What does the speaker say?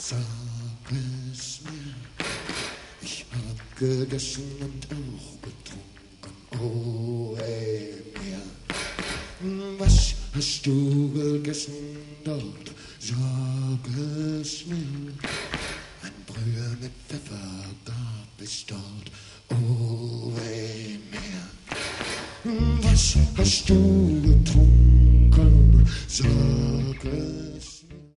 Sag es mir, ich hab gegessen und auch getrunken, oh ey mir. Was hast du gegessen dort? Sag es mir. Ein Brühe mit Pfeffer gab es dort, oh ey mir. Was hast du getrunken? Sag es mir.